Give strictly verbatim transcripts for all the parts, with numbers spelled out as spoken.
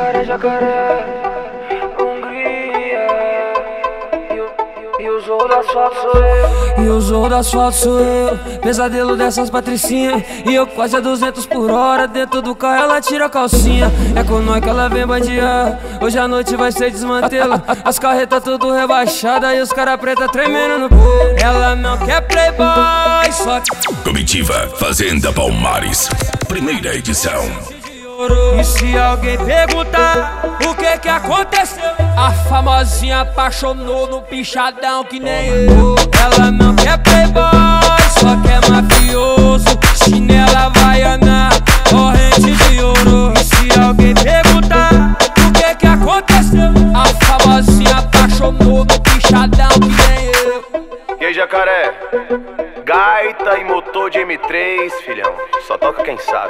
jacaré, jacaré, Hungria. E o, e o zorro do asfalto sou eu. E o zorro do asfalto sou eu. Pesadelo dessas patricinhas. E eu quase a duzentos por hora. Dentro do carro ela tira a calcinha. É com nós que ela vem bandear. Hoje a noite vai ser desmantelo. As carretas tudo rebaixadas. E os cara preta tremendo no pé. Ela não quer playboy, só que Comitiva Fazenda Palmares, primeira edição. E se alguém perguntar o que que aconteceu, a famosinha apaixonou no pichadão que nem eu. Ela não quer playboy, só quer mafioso. Chinela havaiana, corrente de ouro. E se alguém perguntar o que que aconteceu, a famosinha apaixonou no pichadão que nem eu. E aí, jacaré? Gaita e motor de M três, filhão. Só toca quem sabe.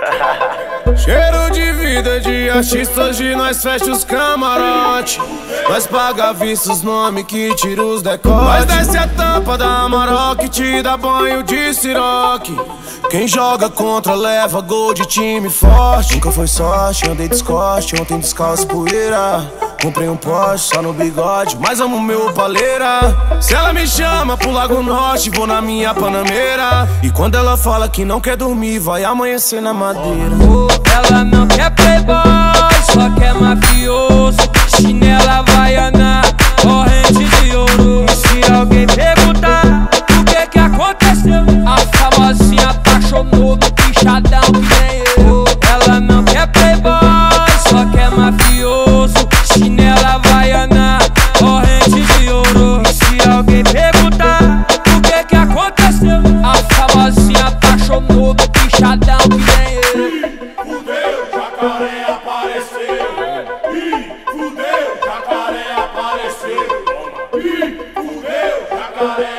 Cheiro de vida de artista, hoje nós fecha os camarote. Nós paga vista os nomes que tira os decotes. Nós desce a tampa da Amarok que te dá banho de siroque. Quem joga contra leva gol de time forte. Nunca foi sorte, andei descoste, ontem descalço poeira. Comprei um Porsche só no bigode, mas amo meu paleira. Se ela me chama pro Lago Norte, vou na minha Panameira. E quando ela fala que não quer dormir, vai amanhecer na madeira. Ela não quer playboy, só quer mafioso. Chinela havaiana, corrente de ouro. E se alguém perguntar o que que aconteceu, a famosinha apaixonou no pichadão que nem eu. Ela não quer playboy, só quer mafioso. Chinela havaiana, corrente de ouro. E se alguém perguntar o que que aconteceu, a famosinha apaixonou no pichadão que nem eu. Fudeu, jacaré apareceu. Ih, fudeu, jacaré apareceu. Ih, fudeu, jacaré